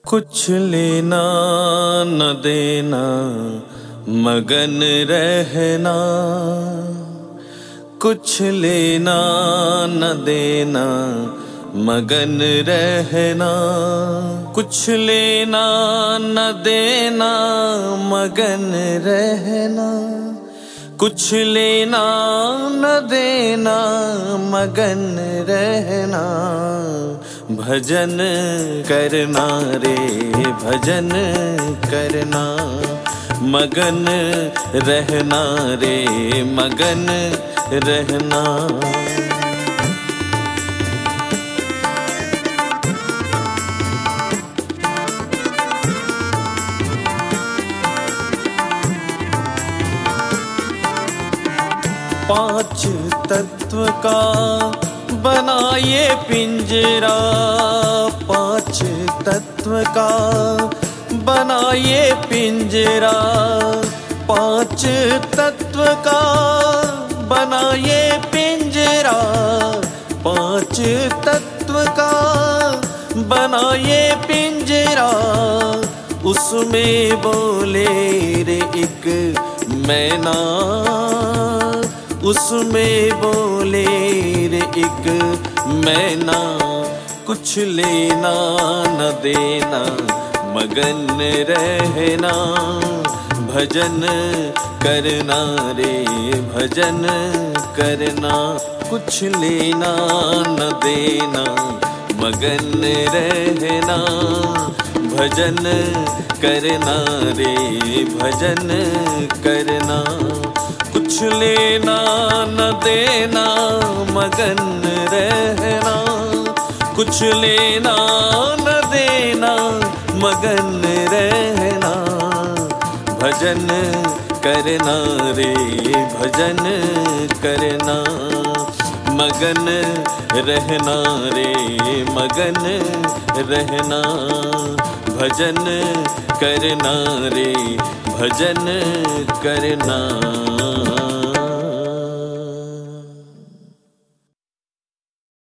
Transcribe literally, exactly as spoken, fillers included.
कुछ लेना न देना मगन रहना, कुछ लेना न देना मगन रहना, कुछ लेना न देना मगन रहना, कुछ लेना न देना मगन रहना। भजन करना रे भजन करना, मगन रहना रे मगन रहना। पांच तत्व का बनाए पिंजरा, पांच तत्व का बनाए पिंजरा, पांच तत्व का बनाए पिंजरा, पांच तत्व का बनाए पिंजरा। उसमें बोले रे एक मैना, उसमें बोले रे एक मैना। कुछ लेना न देना मगन रहना, भजन करना रे भजन करना। कुछ लेना न देना मगन रहना, भजन करना रे भजन करना। कुछ लेना न देना मगन रहना, कुछ लेना न देना मगन रहना। भजन करना रे भजन करना, मगन रहना रे मगन रहना। भजन करना रे भजन करना।